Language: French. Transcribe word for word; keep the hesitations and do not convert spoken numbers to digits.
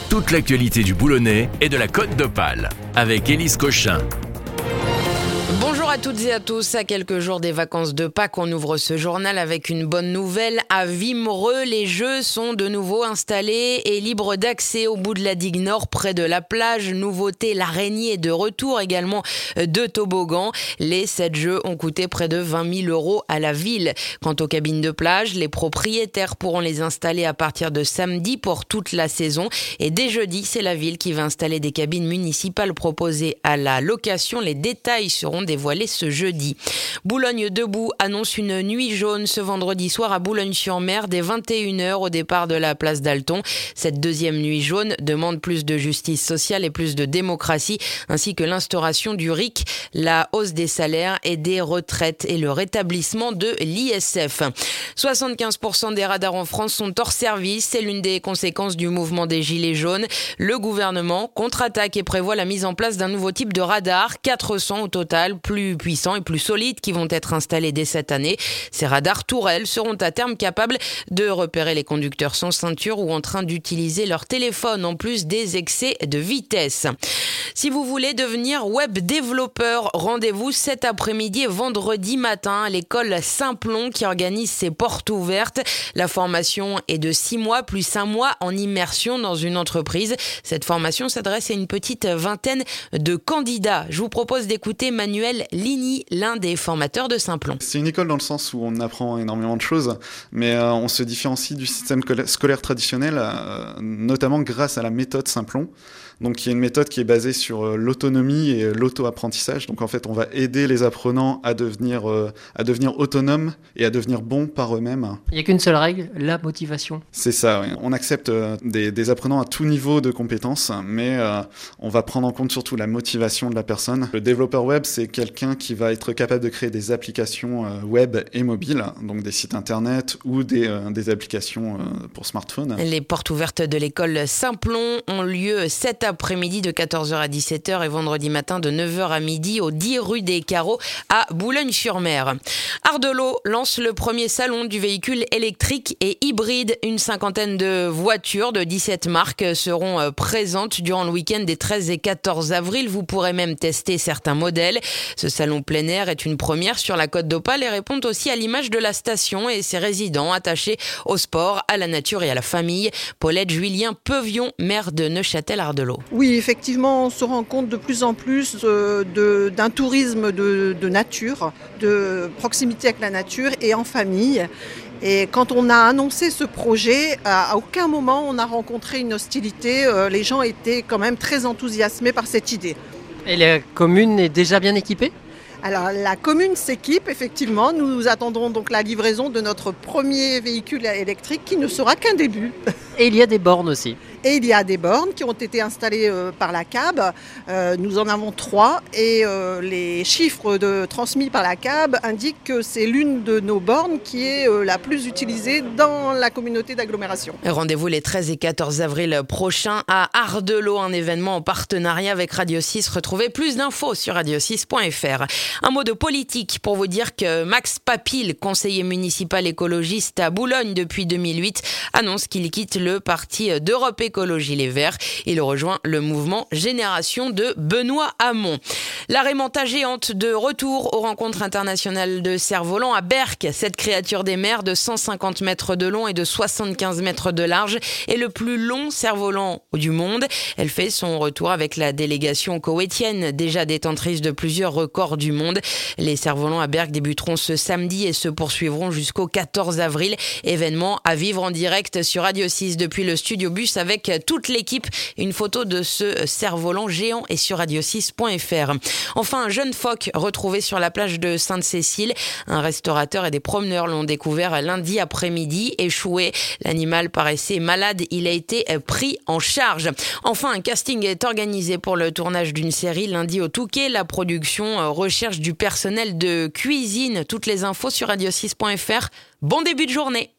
Toute l'actualité du Boulonnais et de la Côte d'Opale avec Élise Cochin. Bonjour à toutes et à tous. À quelques jours des vacances de Pâques, on ouvre ce journal avec une bonne nouvelle. À Wimereux, les jeux sont de nouveau installés et libres d'accès au bout de la digue nord, près de la plage. Nouveauté, l'araignée est de retour, également de toboggan. Les sept jeux ont coûté près de vingt mille euros à la ville. Quant aux cabines de plage, les propriétaires pourront les installer à partir de samedi pour toute la saison. Et dès jeudi, c'est la ville qui va installer des cabines municipales proposées à la location. Les détails seront dévoilé ce jeudi. Boulogne debout annonce une nuit jaune ce vendredi soir à Boulogne-sur-Mer dès vingt et une heures au départ de la place d'Alton. Cette deuxième nuit jaune demande plus de justice sociale et plus de démocratie, ainsi que l'instauration du R I C, la hausse des salaires et des retraites et le rétablissement de l'I S F. soixante-quinze pour cent des radars en France sont hors service. C'est l'une des conséquences du mouvement des Gilets jaunes. Le gouvernement contre-attaque et prévoit la mise en place d'un nouveau type de radar, quatre cents au total, plus puissants et plus solides, qui vont être installés dès cette année. Ces radars tourelles seront à terme capables de repérer les conducteurs sans ceinture ou en train d'utiliser leur téléphone, en plus des excès de vitesse. Si vous voulez devenir web développeur, rendez-vous cet après-midi et vendredi matin à l'école Simplon qui organise ses portes ouvertes. La formation est de six mois plus un mois en immersion dans une entreprise. Cette formation s'adresse à une petite vingtaine de candidats. Je vous propose d'écouter Manuel Ligny, l'un des formateurs de Simplon. C'est une école dans le sens où on apprend énormément de choses, mais euh, on se différencie du système scolaire traditionnel, euh, notamment grâce à la méthode Simplon. Donc, il y a une méthode qui est basée sur euh, l'autonomie et l'auto-apprentissage. Donc, en fait, on va aider les apprenants à devenir, euh, à devenir autonomes et à devenir bons par eux-mêmes. Il n'y a qu'une seule règle, la motivation. C'est ça, oui. On accepte euh, des, des apprenants à tout niveau de compétences, mais euh, on va prendre en compte surtout la motivation de la personne. Le développeur web, c'est quelqu'un qui va être capable de créer des applications euh, web et mobiles, donc des sites internet ou des, euh, des applications euh, pour smartphone. Les portes ouvertes de l'école Simplon ont lieu cet après-midi de quatorze heures à dix-sept heures et vendredi matin de neuf heures à midi au dix rue des Carreaux à Boulogne-sur-Mer. Ardelot lance le premier salon du véhicule électrique et hybride. Une cinquantaine de voitures de dix-sept marques seront présentes durant le week-end des treize et quatorze avril. Vous pourrez même tester certains modèles. Ce salon plein air est une première sur la Côte d'Opale et répond aussi à l'image de la station et ses résidents attachés au sport, à la nature et à la famille. Paulette Juilien Peuvion, maire de Neufchâtel-Ardelot. Oui, effectivement, on se rend compte de plus en plus euh, de, d'un tourisme de, de nature, de proximité avec la nature et en famille. Et quand on a annoncé ce projet, à aucun moment on a rencontré une hostilité. Euh, les gens étaient quand même très enthousiasmés par cette idée. Et la commune est déjà bien équipée ? Alors la commune s'équipe, effectivement. Nous attendons donc la livraison de notre premier véhicule électrique qui ne sera qu'un début. Et il y a des bornes aussi. Et il y a des bornes qui ont été installées euh, par la C A B. Euh, nous en avons trois et euh, les chiffres de, transmis par la C A B indiquent que c'est l'une de nos bornes qui est euh, la plus utilisée dans la communauté d'agglomération. Rendez-vous les treize et quatorze avril prochains à Ardelot, un événement en partenariat avec Radio six. Retrouvez plus d'infos sur radio six point f r. Un mot de politique pour vous dire que Max Papil, conseiller municipal écologiste à Boulogne depuis deux mille huit, annonce qu'il quitte le parti d'Europe Écologie Les Verts. Il rejoint le mouvement Génération de Benoît Hamon. La Raymanta géante de retour aux rencontres internationales de cerfs-volants à Berck. Cette créature des mers de cent cinquante mètres de long et de soixante-quinze mètres de large est le plus long cerf-volant du monde. Elle fait son retour avec la délégation koweïtienne, déjà détentrice de plusieurs records du monde. Les cerfs-volants à Berck débuteront ce samedi et se poursuivront jusqu'au quatorze avril. Événement à vivre en direct sur Radio six depuis le studio bus avec toute l'équipe. Une photo de ce cerf-volant géant est sur radio six point f r. Enfin, un jeune phoque retrouvé sur la plage de Sainte-Cécile. Un restaurateur et des promeneurs l'ont découvert lundi après-midi. Échoué, l'animal paraissait malade. Il a été pris en charge. Enfin, un casting est organisé pour le tournage d'une série lundi au Touquet. La production recherche du personnel de cuisine. Toutes les infos sur radio six point f r. Bon début de journée.